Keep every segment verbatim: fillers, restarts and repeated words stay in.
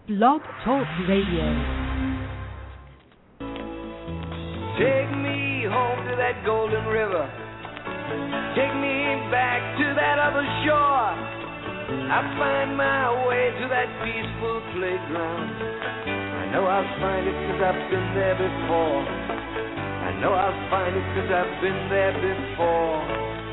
Blog Talk Radio. Take me home to that golden river. Take me back to that other shore. I find my way to that peaceful playground. I know I'll find it 'cause I've been there before. I know I'll find it 'cause I've been there before.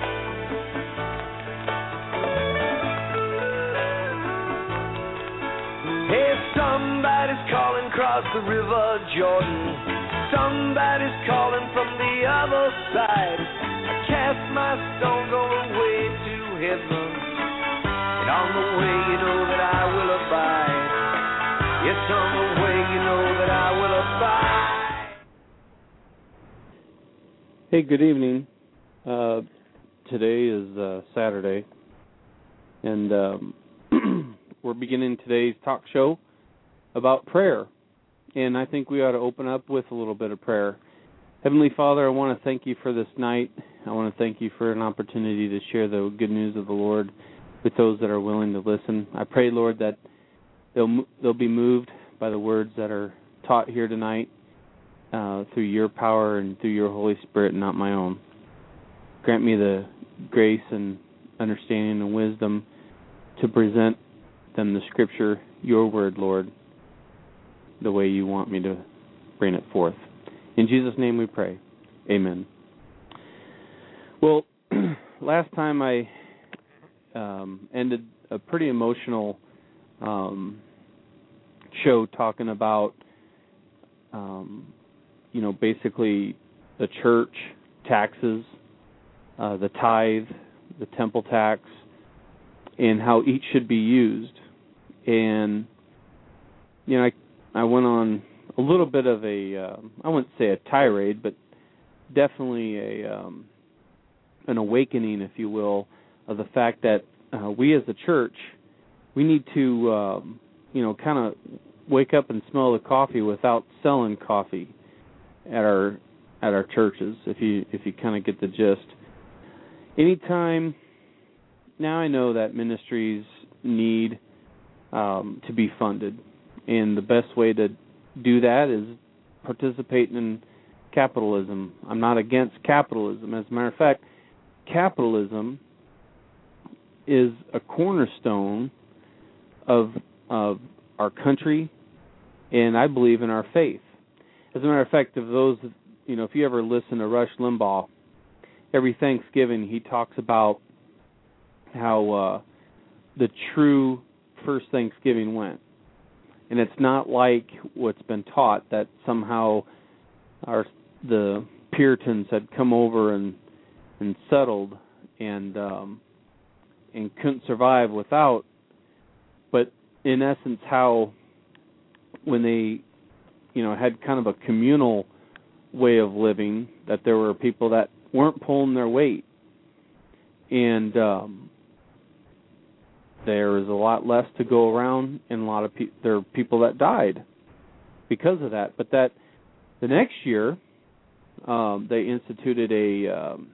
Hey, somebody's calling across the river Jordan. Somebody's calling from the other side. I cast my stones on the way to heaven, and on the way you know that I will abide. Yes, on the way you know that I will abide. Hey, good evening. Uh, today is uh, Saturday, and um, we're beginning today's talk show about prayer. And I think we ought to open up with a little bit of prayer. Heavenly Father, I want to thank you for this night. I want to thank you for an opportunity to share the good news of the Lord with those that are willing to listen. I pray, Lord, that they'll they'll be moved by the words that are taught here tonight uh, through your power and through your Holy Spirit, and not my own. Grant me the grace and understanding and wisdom to present them the Scripture, your word, Lord, the way you want me to bring it forth. In Jesus' name we pray. Amen. Well, last time I um, ended a pretty emotional um, show talking about, um, you know, basically the church, taxes, uh, the tithe, the temple tax, and how each should be used. And, you know, I I went on a little bit of a, uh, I wouldn't say a tirade, but definitely a um, an awakening, if you will, of the fact that uh, we as a church, we need to, um, you know, kind of wake up and smell the coffee without selling coffee at our at our churches. If you if you kind of get the gist. Anytime, now I know that ministries need um, to be funded. And the best way to do that is participating in capitalism. I'm not against capitalism. As a matter of fact, capitalism is a cornerstone of of our country, and I believe in our faith. As a matter of fact, of those, you know, if you ever listen to Rush Limbaugh, every Thanksgiving he talks about how uh, the true first Thanksgiving went. And it's not like what's been taught that somehow our the Puritans had come over and and settled and um, and couldn't survive without. But in essence, how when they, you know, had kind of a communal way of living, that there were people that weren't pulling their weight, and um, there was a lot less to go around, and a lot of pe- there are people that died because of that. But that the next year, um, they instituted a um,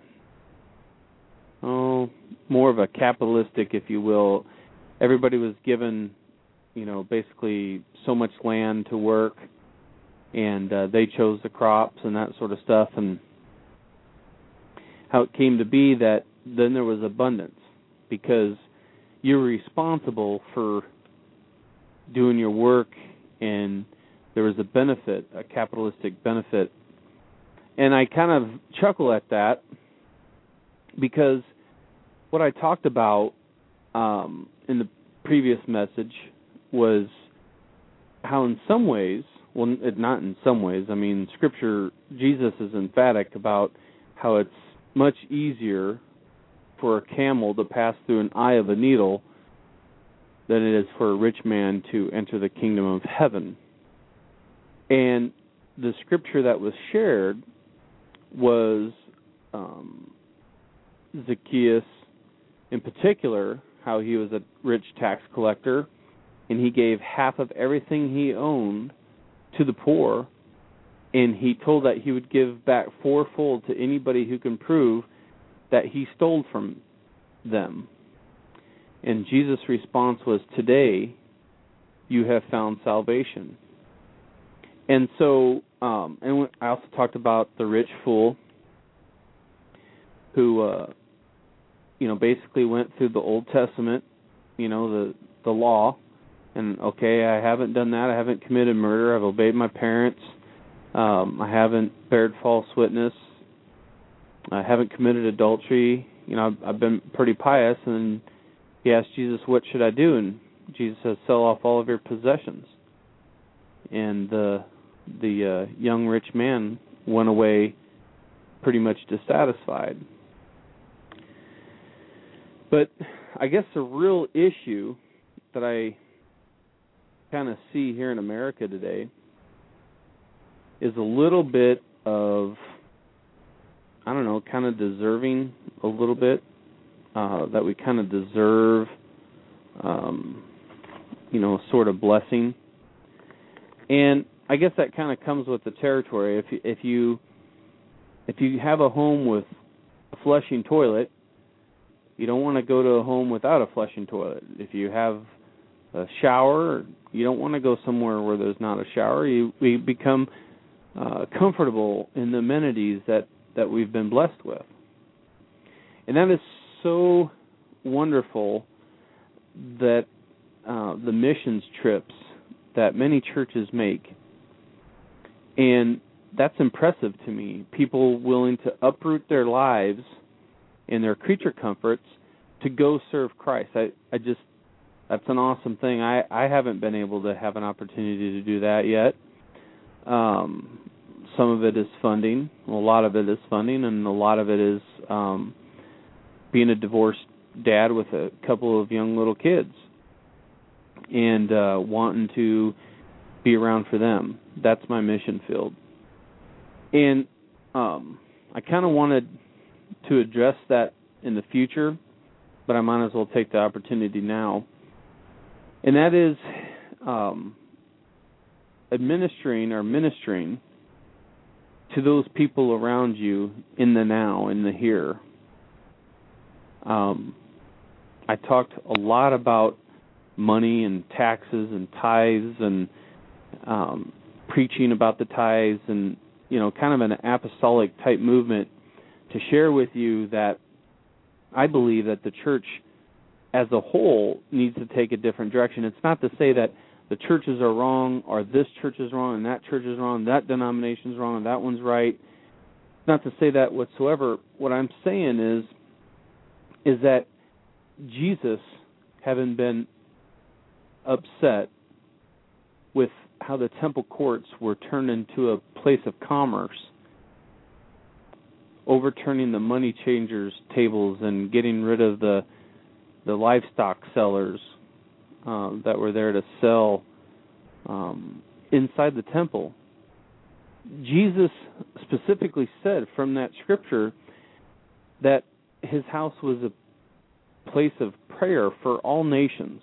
oh more of a capitalistic, if you will. Everybody was given, you know, basically so much land to work, and uh, they chose the crops and that sort of stuff. And how it came to be that then there was abundance because you're responsible for doing your work, and there was a benefit, a capitalistic benefit. And I kind of chuckle at that because what I talked about um, in the previous message was how in some ways, well, not in some ways, I mean, Scripture, Jesus is emphatic about how it's much easier for a camel to pass through an eye of a needle than it is for a rich man to enter the kingdom of heaven. And the scripture that was shared was um, Zacchaeus in particular, how he was a rich tax collector, and he gave half of everything he owned to the poor, and he told that he would give back fourfold to anybody who can prove that he stole from them. And Jesus' response was, today you have found salvation. And so, um, and I also talked about the rich fool who, uh, you know, basically went through the Old Testament, you know, the the law, and okay, I haven't done that. I haven't committed murder. I've obeyed my parents. Um, I haven't bared false witness. I haven't committed adultery. You know, I've, I've been pretty pious. And he asked Jesus, "What should I do?" And Jesus says, "Sell off all of your possessions." And the the uh, young rich man went away pretty much dissatisfied. But I guess the real issue that I kind of see here in America today is a little bit of, I don't know, kind of deserving a little bit, uh, that we kind of deserve, um, you know, sort of blessing. And I guess that kind of comes with the territory. If you, if you if you have a home with a flushing toilet, you don't want to go to a home without a flushing toilet. If you have a shower, you don't want to go somewhere where there's not a shower. You we become uh, comfortable in the amenities that, that we've been blessed with. And that is so wonderful that uh, the missions trips that many churches make. And that's impressive to me. People willing to uproot their lives and their creature comforts to go serve Christ. I, I just, that's an awesome thing. I, I haven't been able to have an opportunity to do that yet. Um, some of it is funding. Well, a lot of it is funding, and a lot of it is um, being a divorced dad with a couple of young little kids and uh, wanting to be around for them. That's my mission field. And um, I kind of wanted to address that in the future, but I might as well take the opportunity now. And that is um, administering or ministering to those people around you in the now, in the here. Um, I talked a lot about money and taxes and tithes and um, preaching about the tithes and, you know, kind of an apostolic type movement to share with you that I believe that the church as a whole needs to take a different direction. It's not to say that the churches are wrong or this church is wrong and that church is wrong, that denomination is wrong and that one's right. It's not to say that whatsoever. What I'm saying is, is that Jesus, having been upset with how the temple courts were turned into a place of commerce, overturning the money changers' tables and getting rid of the the livestock sellers um, that were there to sell um, inside the temple. Jesus specifically said from that scripture that his house was a place of prayer for all nations.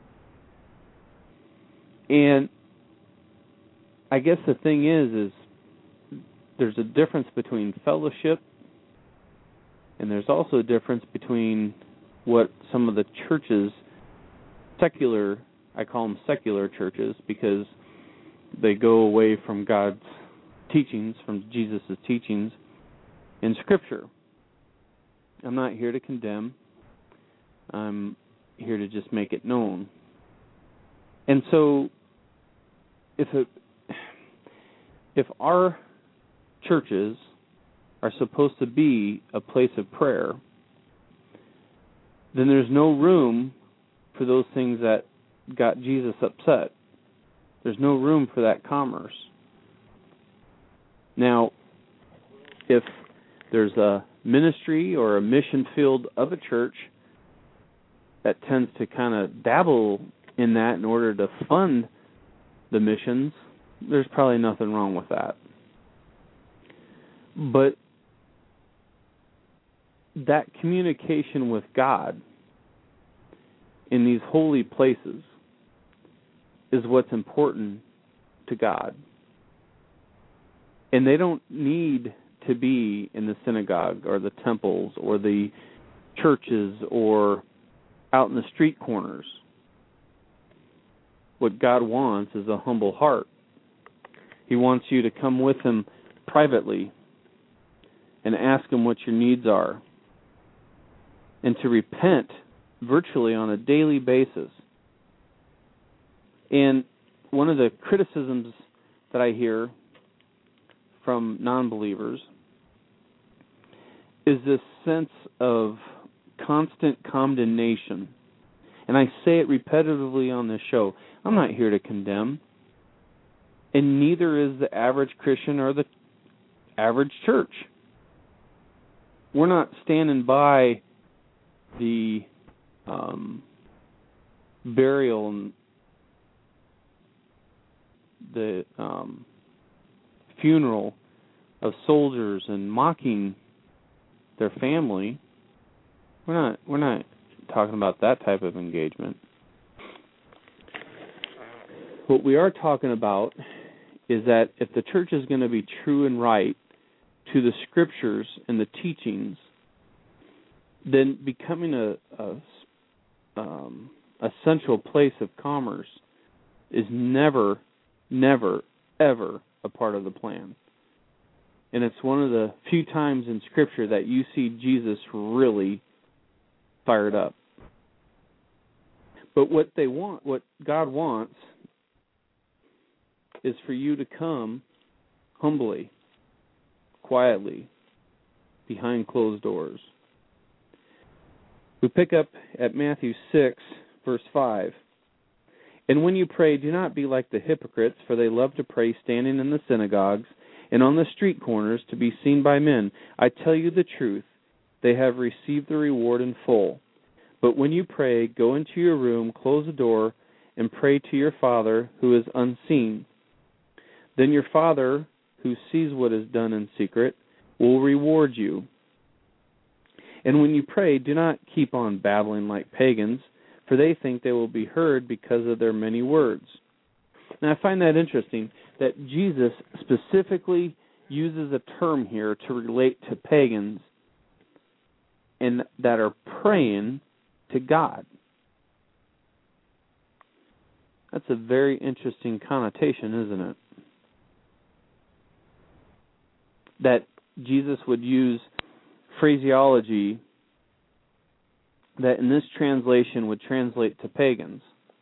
And I guess the thing is, is there's a difference between fellowship and there's also a difference between what some of the churches, secular, I call them secular churches because they go away from God's teachings, from Jesus' teachings in Scripture. I'm not here to condemn. I'm here to just make it known. And so if it, if our churches are supposed to be a place of prayer, then there's no room for those things that got Jesus upset. There's no room for that commerce. Now, if there's a ministry or a mission field of a church that tends to kind of dabble in that in order to fund the missions, there's probably nothing wrong with that. But that communication with God in these holy places is what's important to God. And they don't need to be in the synagogue or the temples or the churches or out in the street corners. what God wants is a humble heart. He wants you to come with Him privately and ask Him what your needs are, and to repent virtually on a daily basis. And one of the criticisms that I hear from non-believers is this sense of constant condemnation. And I say it repetitively on this show. I'm not here to condemn. And neither is the average Christian or the average church. We're not standing by the um, burial and the um, funeral of soldiers and mocking their family. We're not we're not talking about that type of engagement. What we are talking about is that if the church is going to be true and right to the Scriptures and the teachings, then becoming a, a um, a central place of commerce is never, never, ever a part of the plan. And it's one of the few times in Scripture that you see Jesus really fired up. But what they want, what God wants, is for you to come humbly, quietly, behind closed doors. We pick up at Matthew six, verse five. And when you pray, do not be like the hypocrites, for they love to pray standing in the synagogues and on the street corners to be seen by men. I tell you the truth, they have received the reward in full. But when you pray, go into your room, close the door, and pray to your Father who is unseen. Then your Father, who sees what is done in secret, will reward you. And when you pray, do not keep on babbling like pagans, for they think they will be heard because of their many words. And I find that interesting, that Jesus specifically uses a term here to relate to pagans and that are praying to God. That's a very interesting connotation, isn't it? That Jesus would use phraseology that in this translation would translate to pagans.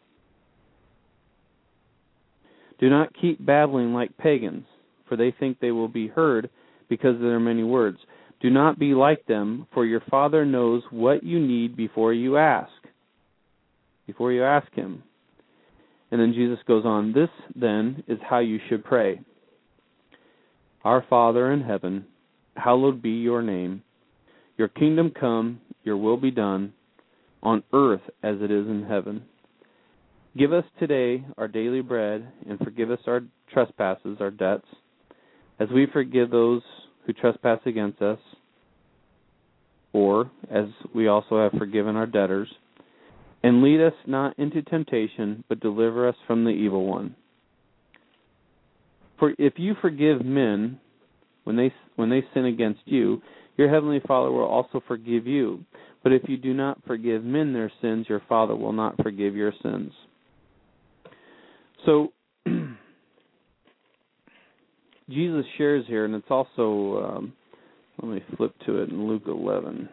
Do not keep babbling like pagans, for they think they will be heard because of their many words. Do not be like them, for your Father knows what you need before you ask. Before you ask Him. And then Jesus goes on, this then is how you should pray. Our Father in heaven, hallowed be your name. Your kingdom come, your will be done, on earth as it is in heaven. Give us today our daily bread, and forgive us our trespasses, our debts, as we forgive those who trespass against us, or as we also have forgiven our debtors. And lead us not into temptation, but deliver us from the evil one. For if you forgive men when they when they sin against you, your heavenly Father will also forgive you. But if you do not forgive men their sins, your Father will not forgive your sins. So, Jesus shares here, and it's also, um, let me flip to it in Luke eleven.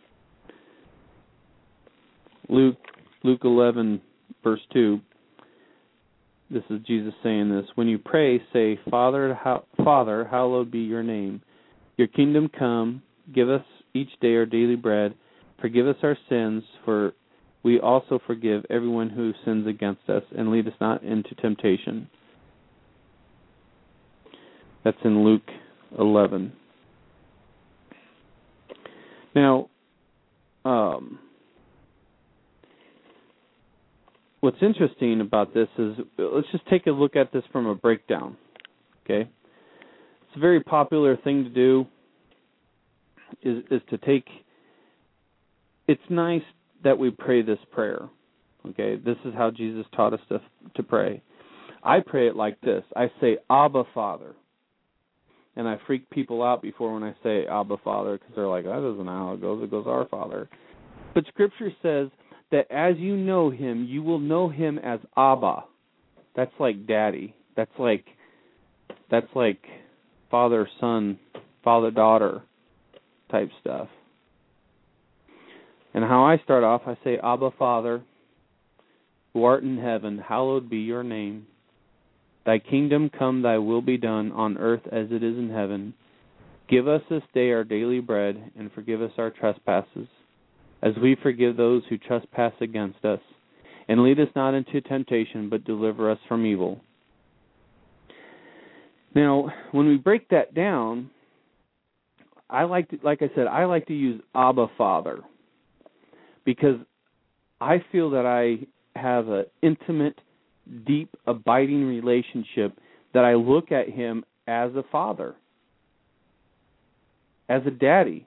Luke, Luke eleven, verse two. This is Jesus saying this. When you pray, say, Father, how, Father, hallowed be your name. Your kingdom come. Give us each day our daily bread. Forgive us our sins, for we also forgive everyone who sins against us, and lead us not into temptation. That's in Luke eleven. Now, um, what's interesting about this is, let's just take a look at this from a breakdown, okay? It's a very popular thing to do, is, is to take, it's nice that we pray this prayer, okay? This is how Jesus taught us to, to pray. I pray it like this. I say, Abba, Father. And I freak people out before when I say Abba, Father, because they're like, that doesn't know how it goes. It goes, our Father. But Scripture says that as you know Him, you will know Him as Abba. That's like daddy. That's like that's like father son, father daughter type stuff. And how I start off, I say, Abba, Father, who art in heaven, hallowed be your name. Thy kingdom come, thy will be done, on earth as it is in heaven. Give us this day our daily bread, and forgive us our trespasses, as we forgive those who trespass against us. And lead us not into temptation, but deliver us from evil. Now, when we break that down, I like to, like I said, I like to use Abba, Father, because I feel that I have an intimate, deep, abiding relationship that I look at him as a father, as a daddy,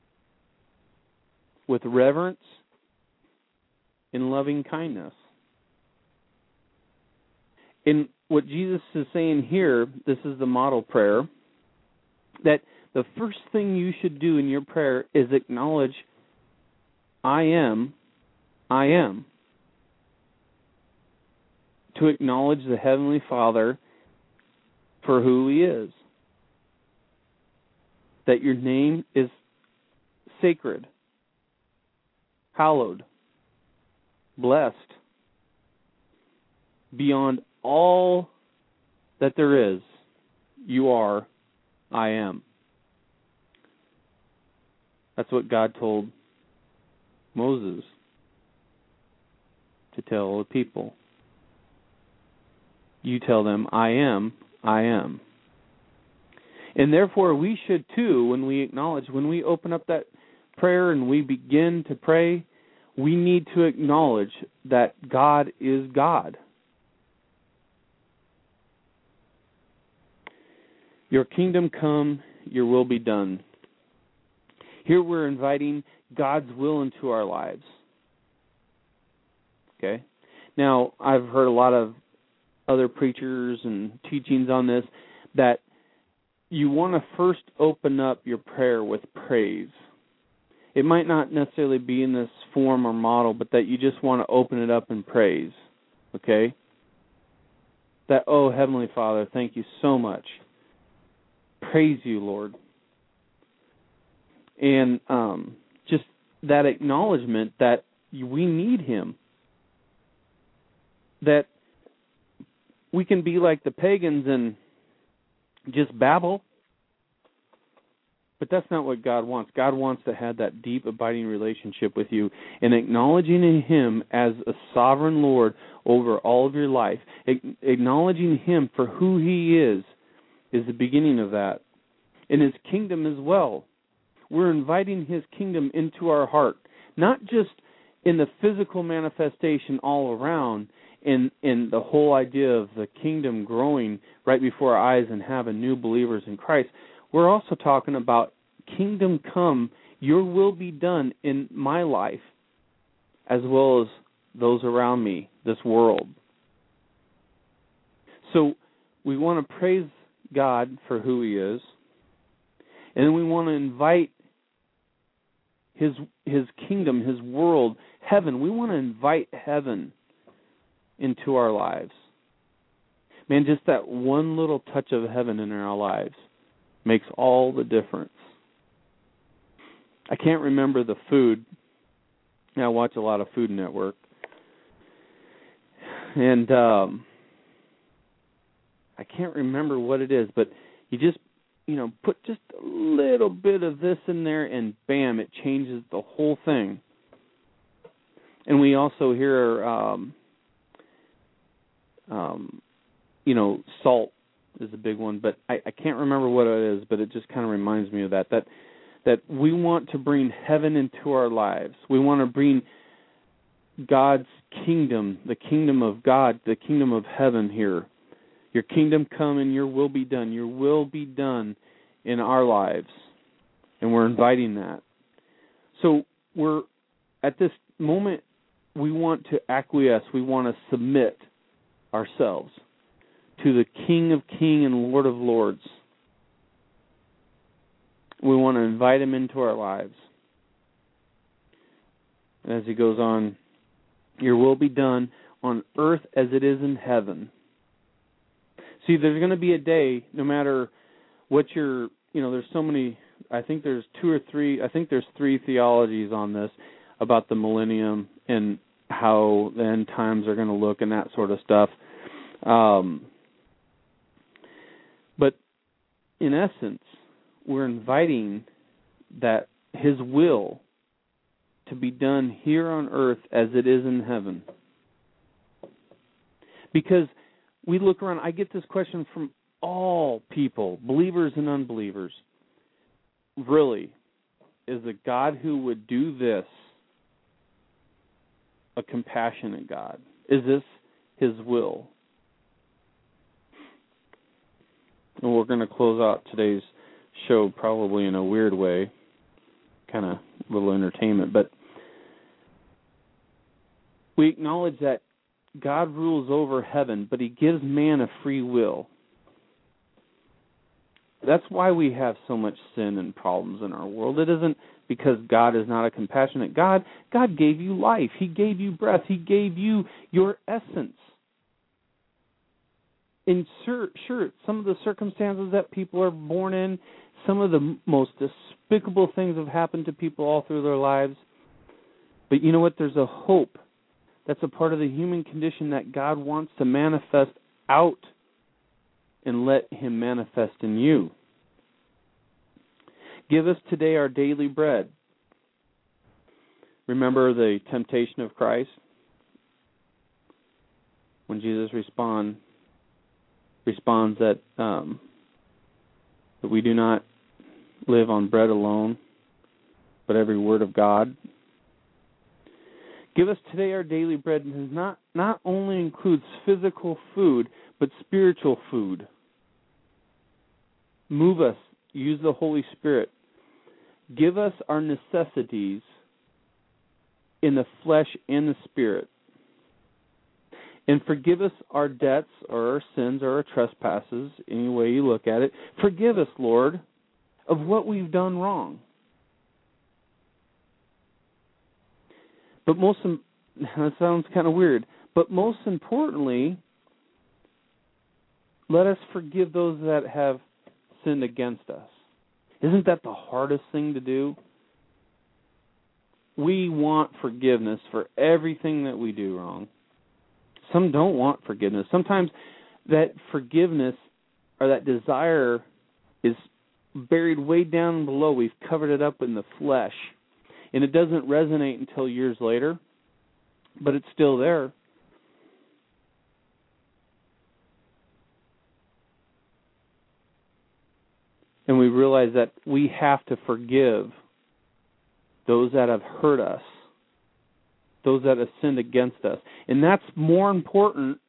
with reverence and loving kindness. And what Jesus is saying here, this is the model prayer, that the first thing you should do in your prayer is acknowledge, I am, I am. To acknowledge the Heavenly Father for who He is. That your name is sacred, hallowed, blessed, beyond all that there is. You are, I am. That's what God told Moses to tell the people. You tell them, I am, I am. And therefore we should too, when we acknowledge, when we open up that prayer and we begin to pray, we need to acknowledge that God is God. Your kingdom come, your will be done. Here we're inviting God's will into our lives. Okay? Now, I've heard a lot of other preachers and teachings on this, that you want to first open up your prayer with praise. It might not necessarily be in this form or model, but that you just want to open it up in praise. Okay? That, oh, Heavenly Father, thank you so much. Praise you, Lord. And um, just that acknowledgement that we need Him. That we can be like the pagans and just babble. But that's not what God wants. God wants to have that deep, abiding relationship with you, and acknowledging Him as a sovereign Lord over all of your life, acknowledging Him for who He is, is the beginning of that. And His kingdom as well. We're inviting His kingdom into our heart, not just in the physical manifestation all around, in, in the whole idea of the kingdom growing right before our eyes and having new believers in Christ. We're also talking about kingdom come, your will be done in my life, as well as those around me, this world. So we want to praise God for who He is, and then we want to invite His His kingdom, His world, heaven. We want to invite heaven into our lives. Man, just that one little touch of heaven in our lives makes all the difference. I can't remember the food. I watch a lot of Food Network. And um, I can't remember what it is, but you just, you know, put just a little bit of this in there and bam, it changes the whole thing. And we also hear, um, um, you know, salt is a big one, but I, I can't remember what it is, but it just kind of reminds me of that, that that we want to bring heaven into our lives. We want to bring God's kingdom, the kingdom of God, the kingdom of heaven here. Your kingdom come and your will be done. Your will be done in our lives. And we're inviting that. So we're, at this moment, we want to acquiesce. We want to submit ourselves to the King of Kings and Lord of Lords. We want to invite Him into our lives. And as He goes on, your will be done on earth as it is in heaven. See, there's going to be a day, no matter what your, you know, there's so many, I think there's two or three, I think there's three theologies on this about the millennium and how the end times are going to look and that sort of stuff. Um, but in essence, we're inviting that His will to be done here on earth as it is in heaven. Because we look around, I get this question from all people, believers and unbelievers. Really, is a God who would do this a compassionate God? Is this His will? And we're going to close out today's show probably in a weird way, kind of a little entertainment, but we acknowledge that God rules over heaven, but He gives man a free will. That's why we have so much sin and problems in our world. It isn't because God is not a compassionate God. God gave you life. He gave you breath. He gave you your essence. And sure, sure, some of the circumstances that people are born in, some of the most despicable things have happened to people all through their lives. But you know what? There's a hope. That's a part of the human condition that God wants to manifest out and let Him manifest in you. Give us today our daily bread. Remember the temptation of Christ? When Jesus respond, responds that, um, that we do not live on bread alone, but every word of God. Give us today our daily bread, and not, not only includes physical food, but spiritual food. Move us. Use the Holy Spirit. Give us our necessities in the flesh and the spirit. And forgive us our debts or our sins or our trespasses, any way you look at it. Forgive us, Lord, of what we've done wrong. But most, that sounds kind of weird, but most importantly, let us forgive those that have sinned against us. Isn't that the hardest thing to do? We want forgiveness for everything that we do wrong. Some don't want forgiveness. Sometimes that forgiveness or that desire is buried way down below. We've covered it up in the flesh. And it doesn't resonate until years later, but it's still there. And we realize that we have to forgive those that have hurt us, those that have sinned against us. And that's more important,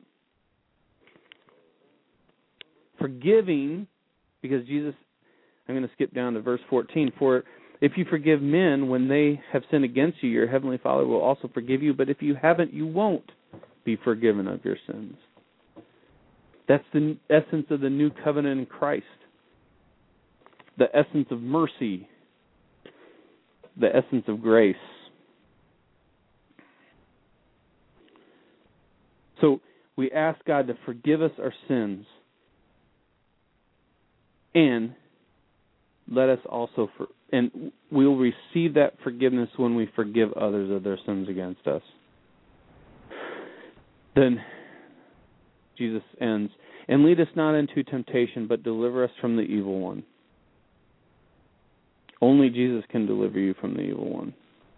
forgiving, because Jesus, I'm going to skip down to verse fourteen, for if you forgive men when they have sinned against you, your heavenly Father will also forgive you. But if you haven't, you won't be forgiven of your sins. That's the essence of the new covenant in Christ. The essence of mercy. The essence of grace. So we ask God to forgive us our sins. And let us also, for, and we'll receive that forgiveness when we forgive others of their sins against us. Then Jesus ends, and lead us not into temptation, but deliver us from the evil one. Only Jesus can deliver you from the evil one.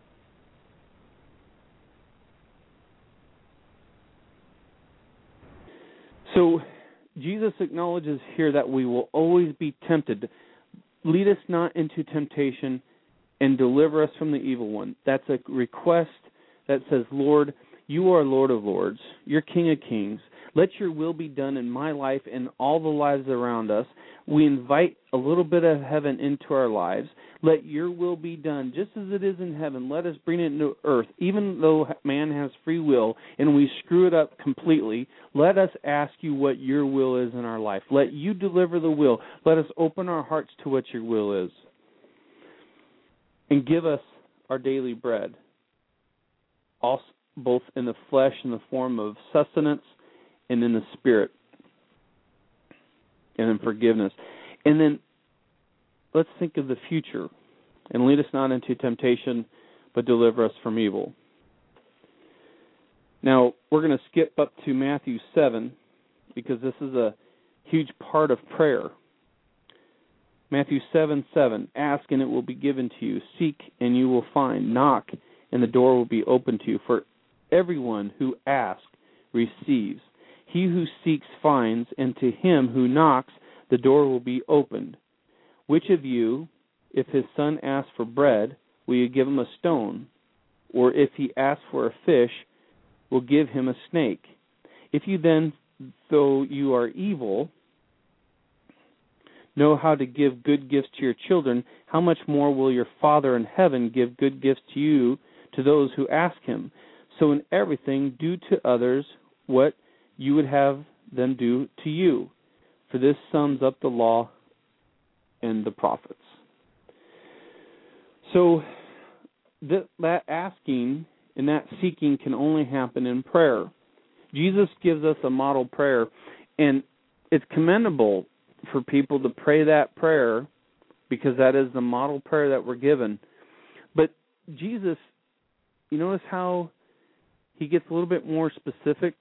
So Jesus acknowledges here that we will always be tempted. Lead us not into temptation and deliver us from the evil one. That's a request that says, Lord, you are Lord of Lords. You're King of Kings. Let your will be done in my life and all the lives around us. We invite a little bit of heaven into our lives. Let your will be done just as it is in heaven. Let us bring it into earth. Even though man has free will and we screw it up completely, let us ask you what your will is in our life. Let you deliver the will. Let us open our hearts to what your will is. And give us our daily bread, also both in the flesh in the form of sustenance and in the spirit. and then forgiveness. And then let's think of the future. And lead us not into temptation, but deliver us from evil. Now, we're going to skip up to Matthew seven, because this is a huge part of prayer. Matthew seven seven, ask and it will be given to you. Seek and you will find. Knock and the door will be open to you. For everyone who asks receives. He who seeks finds, and to him who knocks the door will be opened. Which of you, if his son asks for bread, will you give him a stone? Or if he asks for a fish, will give him a snake? If you then, though you are evil, know how to give good gifts to your children, how much more will your Father in heaven give good gifts to you, to those who ask him? So in everything, do to others what you would have them do to you. For this sums up the law and the prophets. So that, that asking and that seeking can only happen in prayer. Jesus gives us a model prayer, and it's commendable for people to pray that prayer because that is the model prayer that we're given. But Jesus, you notice how he gets a little bit more specific?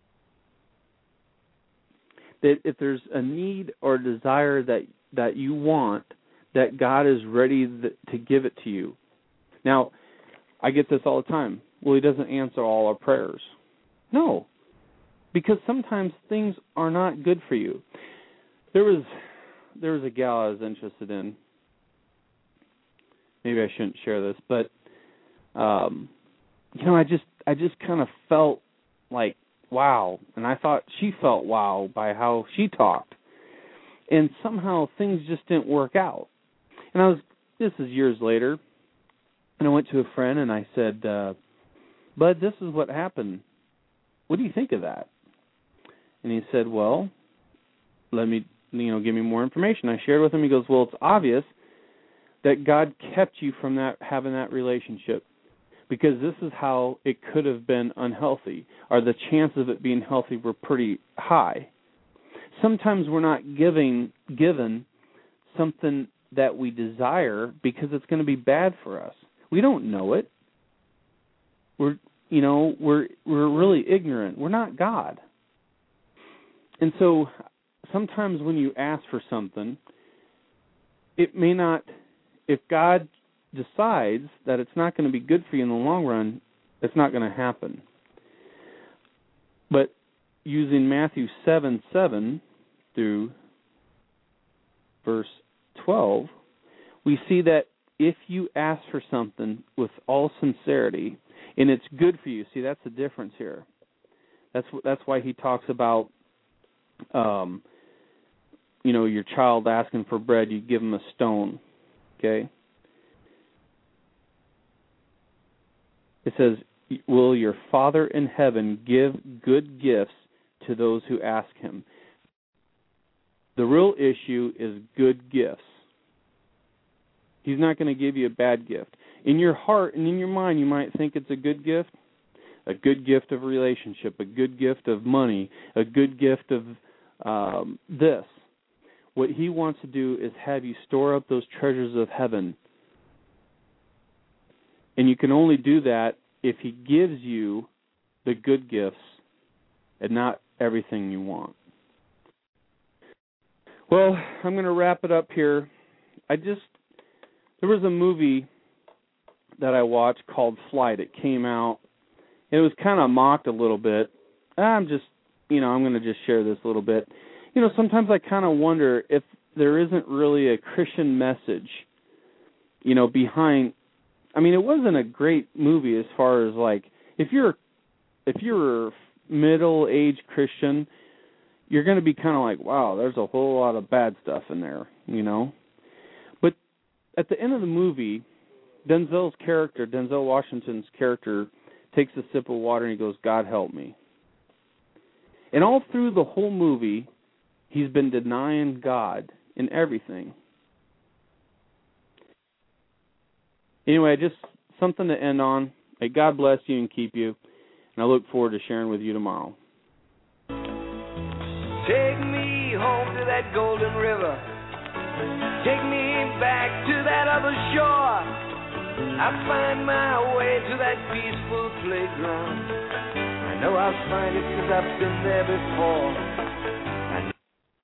That if there's a need or a desire that, that you want, that God is ready th- to give it to you. Now, I get this all the time. Well, he doesn't answer all our prayers. No, because sometimes things are not good for you. There was there was a gal I was interested in. Maybe I shouldn't share this, but um, you know, I just I just kind of felt like wow, and I thought she felt wow by how she talked, and somehow things just didn't work out. And I was this is years later, and I went to a friend and I said, uh, "Bud, this is what happened. What do you think of that?" And he said, "Well, let me." You know, give me more information. I shared with him. He goes, well, it's obvious that God kept you from that having that relationship because this is how it could have been unhealthy, or the chances of it being healthy were pretty high. Sometimes we're not giving given something that we desire because it's going to be bad for us. We don't know it. We're, you know, we're we're really ignorant. We're not God, and so. Sometimes when you ask for something, it may not, if God decides that it's not going to be good for you in the long run, it's not going to happen. But using Matthew seven seven through verse twelve, we see that if you ask for something with all sincerity, and it's good for you, see, that's the difference here. That's that's why he talks about um, you know, your child asking for bread, you give him a stone, okay? It says, will your Father in heaven give good gifts to those who ask him? The real issue is good gifts. He's not going to give you a bad gift. In your heart and in your mind, you might think it's a good gift, a good gift of relationship, a good gift of money, a good gift of um, this. What he wants to do is have you store up those treasures of heaven. And you can only do that if he gives you the good gifts and not everything you want. Well, I'm going to wrap it up here. I just, there was a movie that I watched called Flight. It came out. It was kind of mocked a little bit. I'm just, you know, I'm going to just share this a little bit. You know, sometimes I kind of wonder if there isn't really a Christian message, you know, behind. I mean, it wasn't a great movie as far as like if you're if you're a middle-aged Christian, you're going to be kind of like, wow, there's a whole lot of bad stuff in there, you know. But at the end of the movie, Denzel's character, Denzel Washington's character, takes a sip of water and he goes, "God help me." And all through the whole movie, he's been denying God in everything. Anyway, just something to end on. May God bless you and keep you. And I look forward to sharing with you tomorrow. Take me me home to that golden river. Take me back to that other shore. I find my way to that peaceful playground. I know I'll find it 'cause I've been there before.